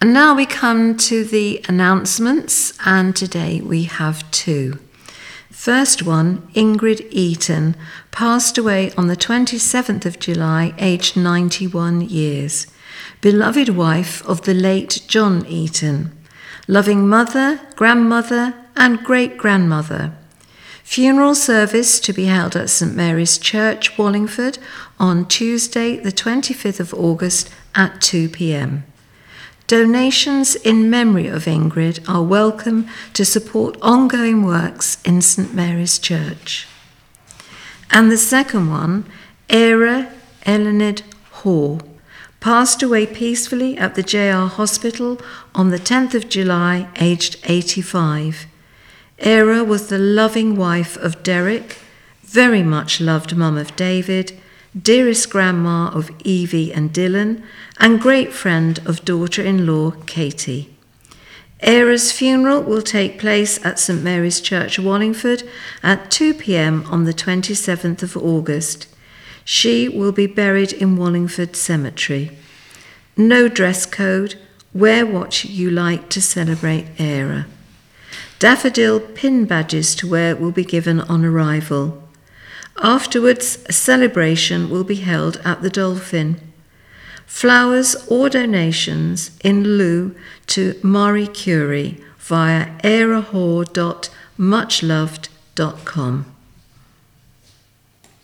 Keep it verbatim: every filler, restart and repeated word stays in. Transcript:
And now we come to the announcements, and today we have two. First one, Ingrid Eaton, passed away on the twenty-seventh of July, aged ninety-one years. Beloved wife of the late John Eaton. Loving mother, grandmother, and great-grandmother. Funeral service to be held at St Mary's Church, Wallingford, on Tuesday, the twenty-fifth of August at two p.m. Donations in memory of Ingrid are welcome to support ongoing works in St Mary's Church. And the second one, Era Elenid Hall, passed away peacefully at the J R Hospital on the tenth of July, aged eighty-five. Era was the loving wife of Derek, very much loved mum of David, dearest grandma of Evie and Dylan, and great friend of daughter-in-law Katie. Era's funeral will take place at St Mary's Church, Wallingford, at two p.m. on the twenty-seventh of August. She will be buried in Wallingford Cemetery. No dress code. Wear what you like to celebrate Era. Daffodil pin badges to wear will be given on arrival. Afterwards, a celebration will be held at the Dolphin. Flowers or donations in lieu to Marie Curie via erahor dot muchloved dot com.